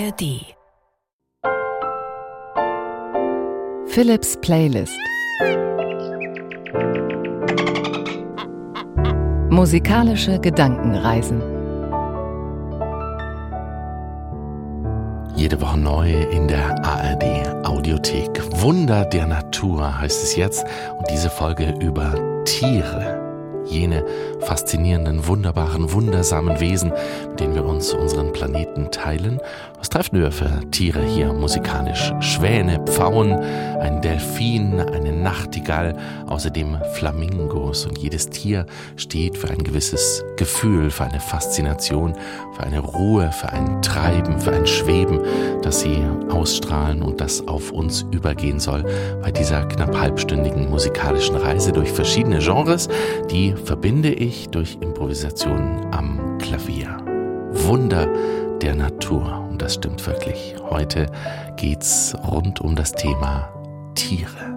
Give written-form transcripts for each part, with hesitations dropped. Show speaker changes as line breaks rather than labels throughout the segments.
ARD. Philips Playlist. Musikalische Gedankenreisen.
Jede Woche neu in der ARD Audiothek. Wunder der Natur heißt es jetzt und diese Folge über Tiere. Jene faszinierenden, wunderbaren, wundersamen Wesen, mit denen wir uns unseren Planeten teilen. Was treffen wir für Tiere hier musikalisch? Schwäne, Pfauen, ein Delfin, eine Nachtigall, außerdem Flamingos. Und jedes Tier steht für ein gewisses Gefühl, für eine Faszination, für eine Ruhe, für ein Treiben, für ein Schweben, das sie ausstrahlen und das auf uns übergehen soll bei dieser knapp halbstündigen musikalischen Reise durch verschiedene Genres, die verbinde ich durch Improvisation am Klavier. Wunder der Natur. Und das stimmt wirklich. Heute geht's rund um das Thema Tiere.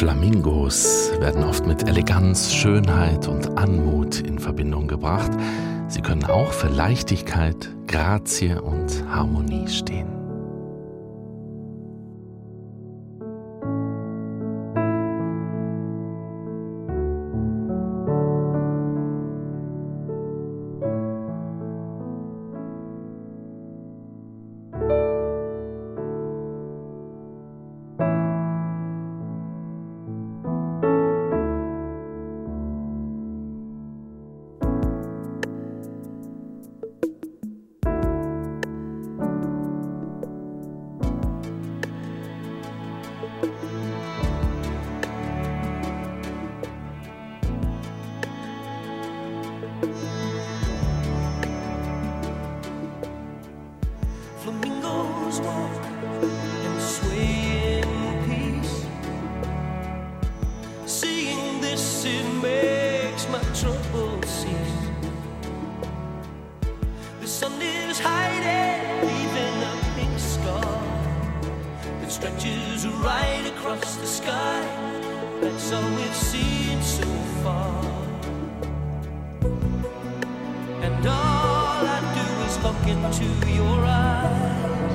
Flamingos werden oft mit Eleganz, Schönheit und Anmut in Verbindung gebracht. Sie können auch für Leichtigkeit, Grazie und Harmonie stehen.
Flamingos walk and sway in peace. Seeing this, it makes my trouble cease. The sun is hiding, leaving a pink scar that stretches right across the sky. That's all we've seen so far. And all I do is look into your eyes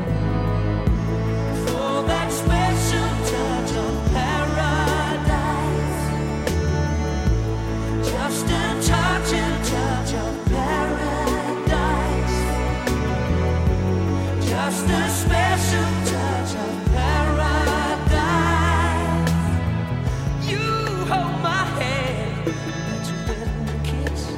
for that special touch of paradise. Just a touch of paradise. Just a special touch of paradise. You hold my hand, that's when we kiss.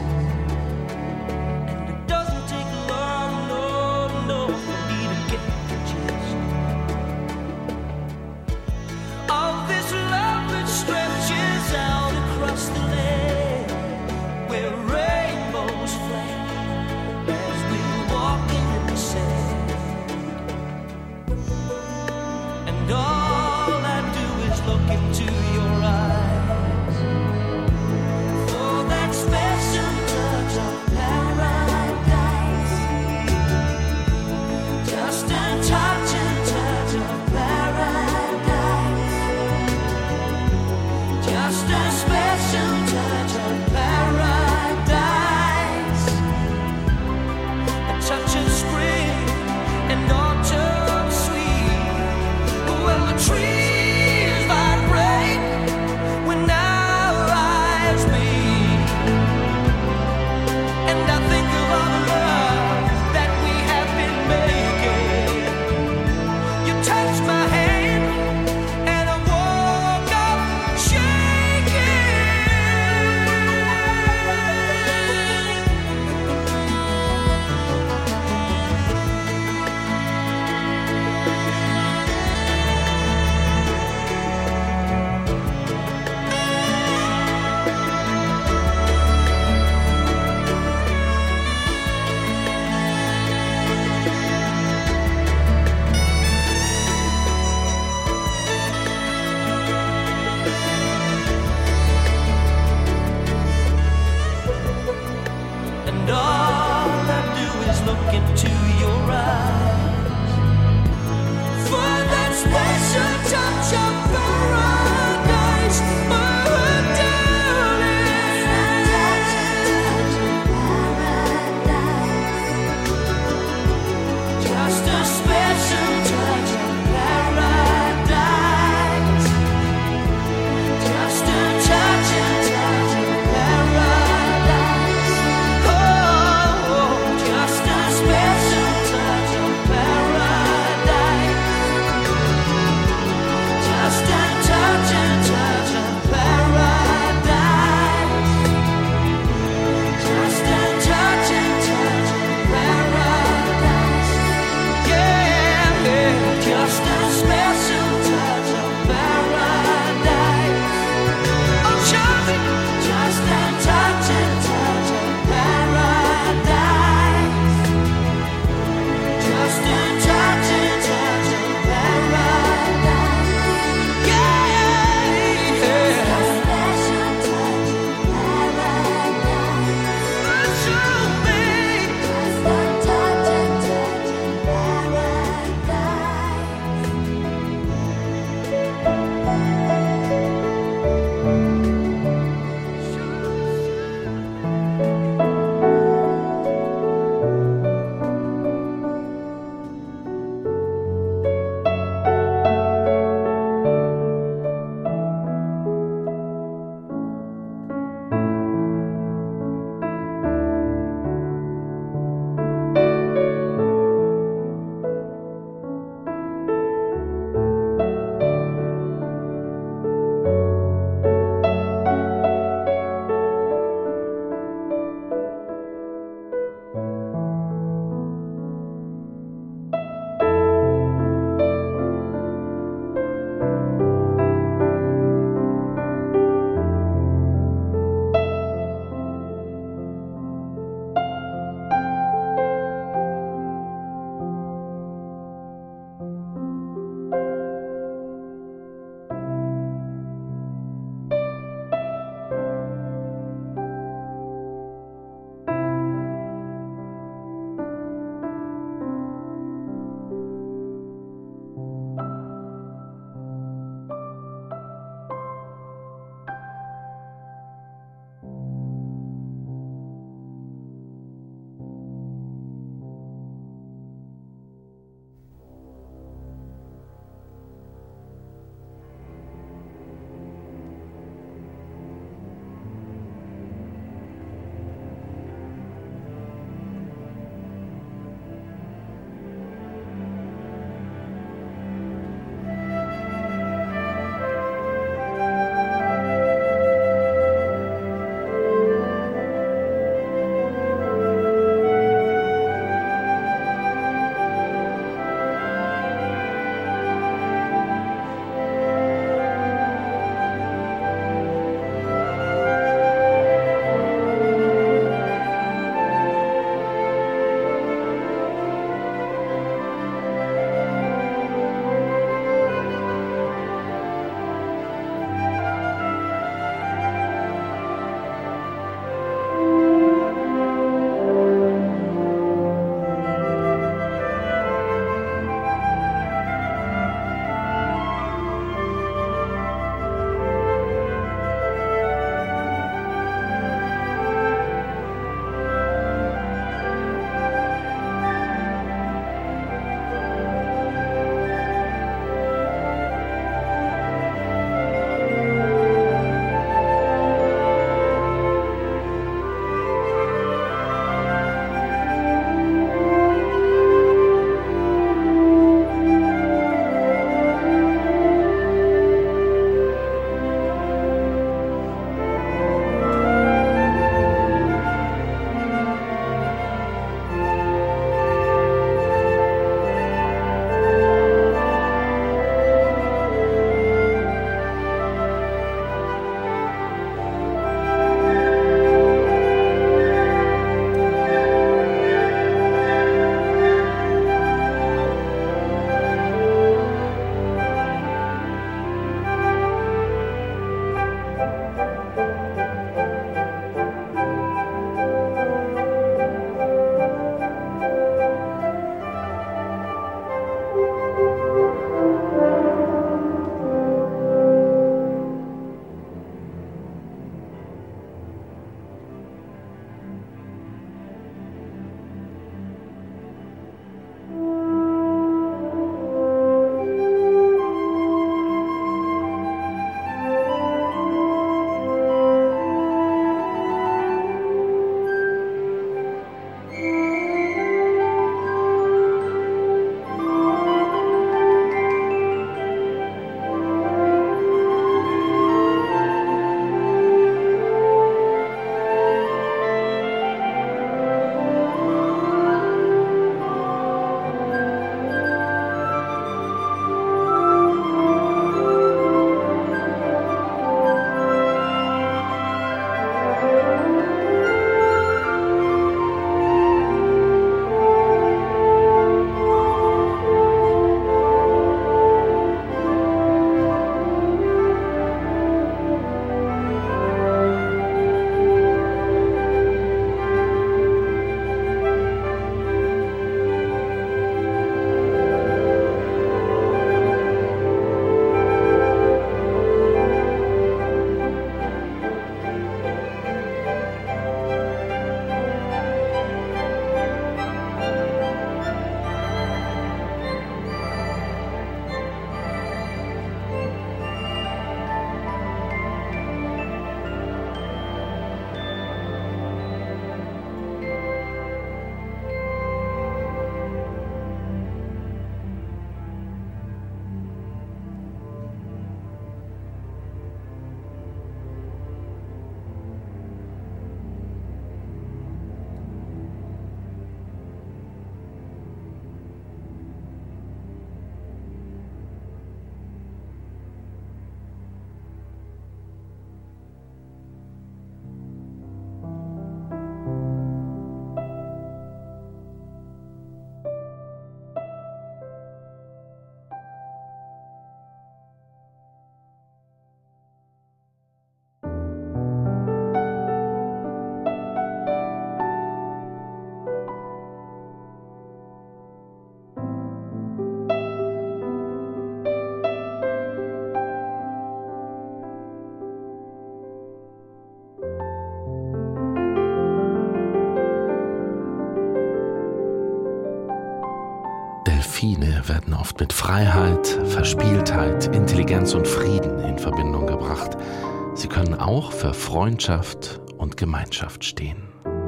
Touch of spring and autumn sweet. Well,
Tiere werden oft mit Freiheit, Verspieltheit, Intelligenz und Frieden in Verbindung gebracht. Sie können auch für Freundschaft und Gemeinschaft stehen.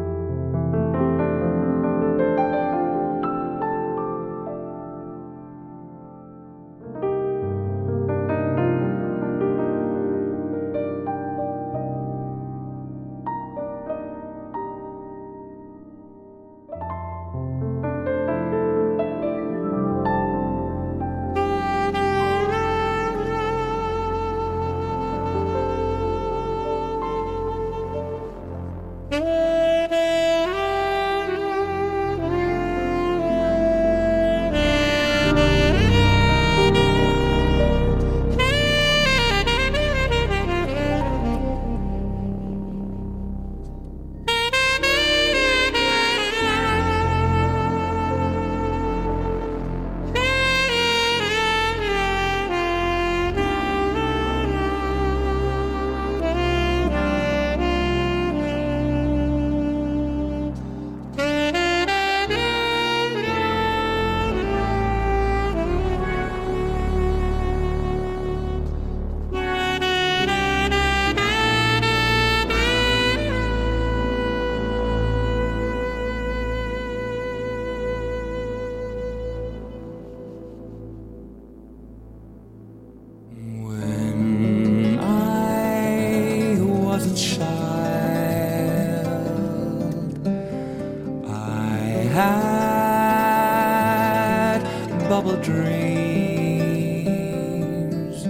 Dreams,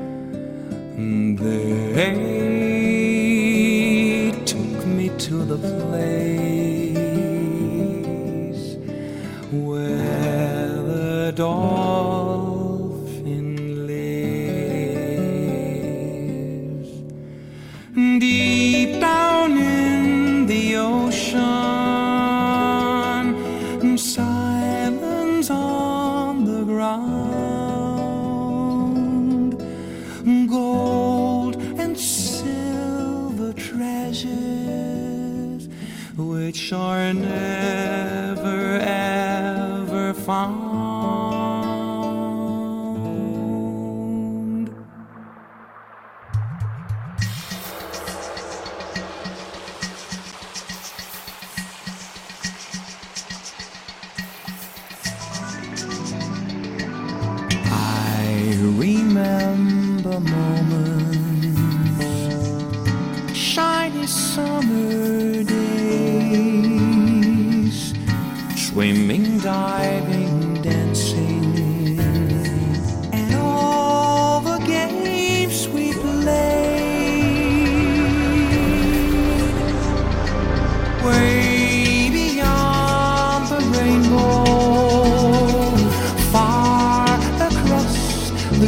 they took me to the place where the dolphin lives, deep down in the ocean, silence on the ground, gold and silver treasures which are never ever found. Remember moments, shiny summer days, swimming, diving, dancing, and all the games we played. Way beyond the rainbow, far across the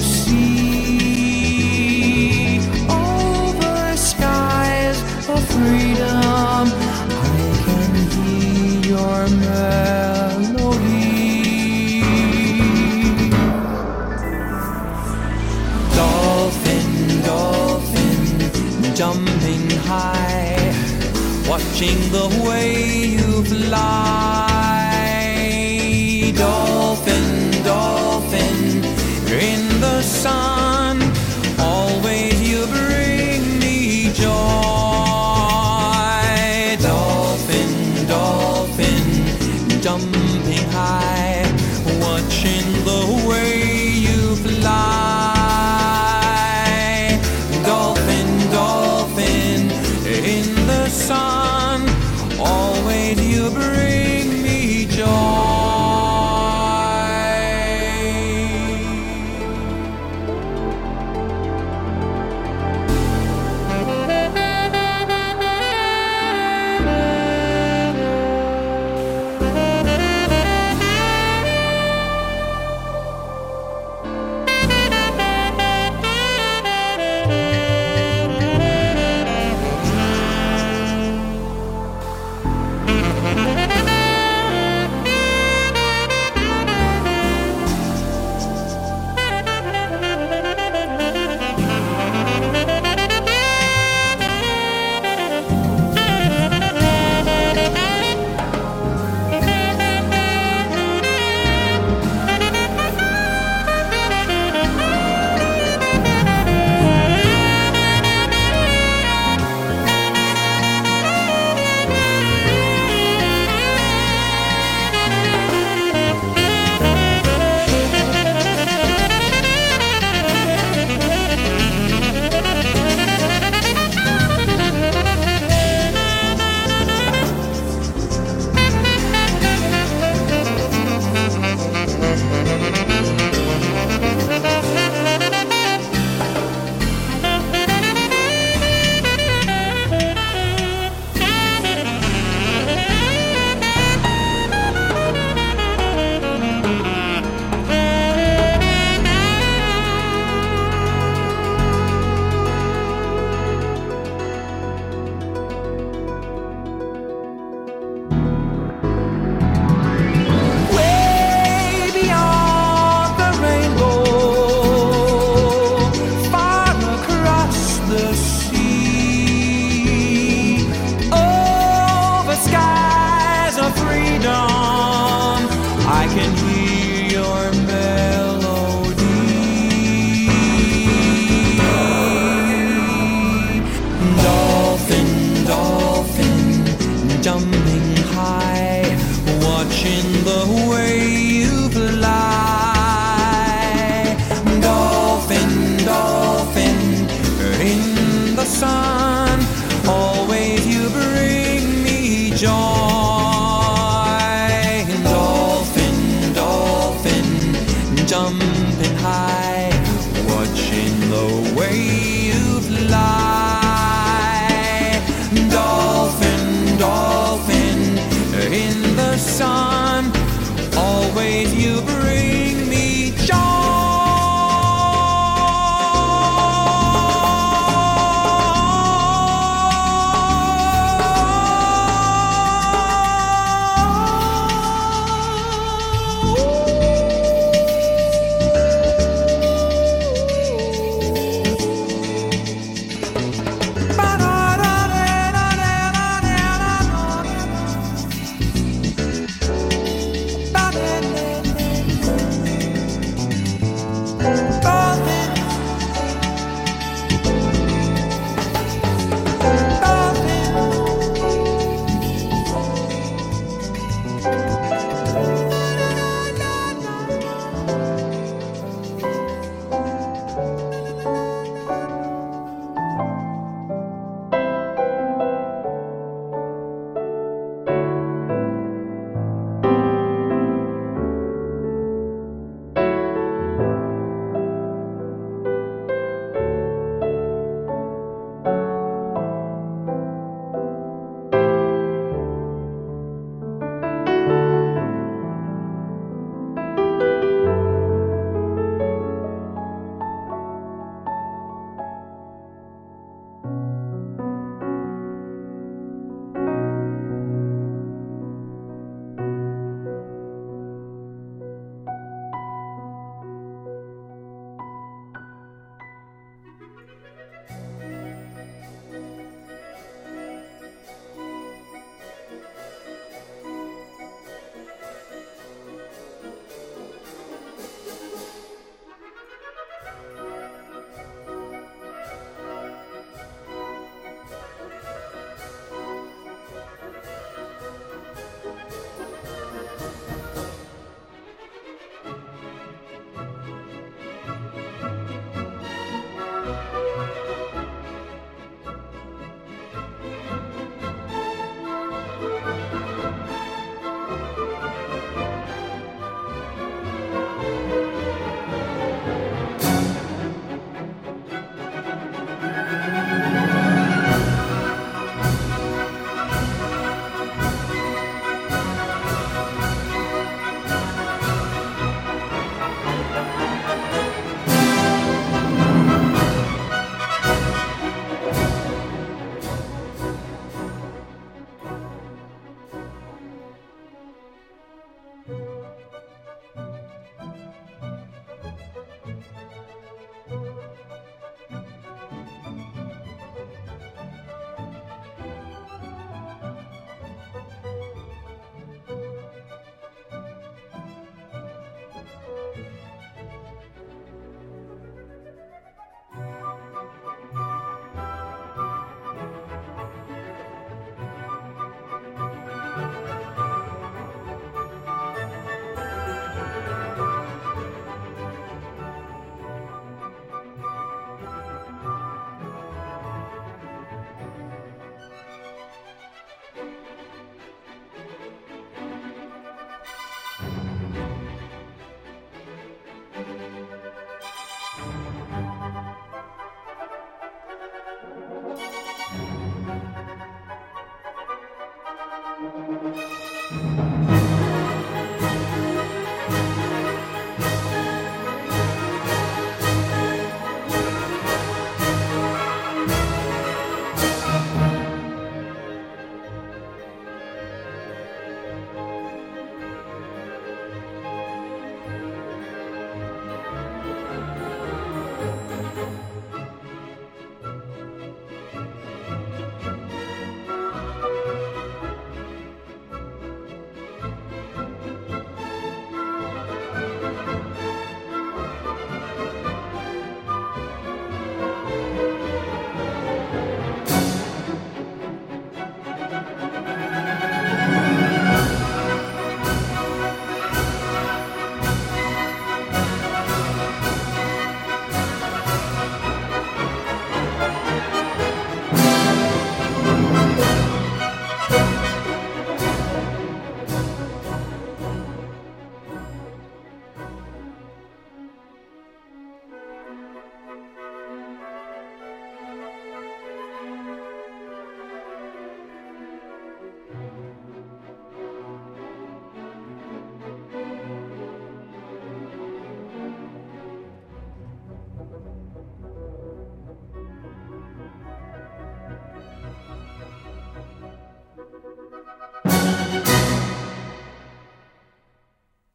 sea, over skies of freedom, I can hear your melody. Dolphin, dolphin, jumping high, watching the way you fly. Dolphin, dolphin, in the sun, always you bring me joy. Dolphin, dolphin, jumping high, watching the way you fly. Dolphin, dolphin, in the sun, always you bring me joy.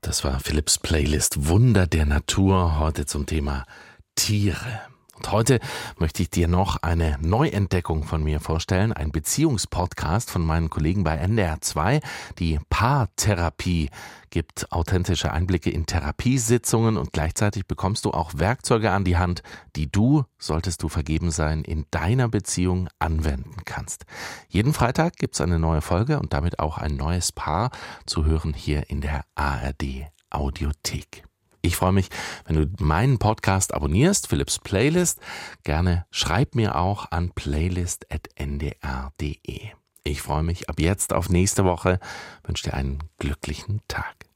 Das war Philipps Playlist Wunder der Natur, heute zum Thema Tiere. Und heute möchte ich dir noch eine Neuentdeckung von mir vorstellen, ein Beziehungspodcast von meinen Kollegen bei NDR 2. Die Paartherapie gibt authentische Einblicke in Therapiesitzungen und gleichzeitig bekommst du auch Werkzeuge an die Hand, die du, solltest du vergeben sein, in deiner Beziehung anwenden kannst. Jeden Freitag gibt's eine neue Folge und damit auch ein neues Paar zu hören hier in der ARD Audiothek. Ich freue mich, wenn du meinen Podcast abonnierst, Philipps Playlist. Gerne schreib mir auch an playlist@ndr.de. Ich freue mich ab jetzt auf nächste Woche, wünsche dir einen glücklichen Tag.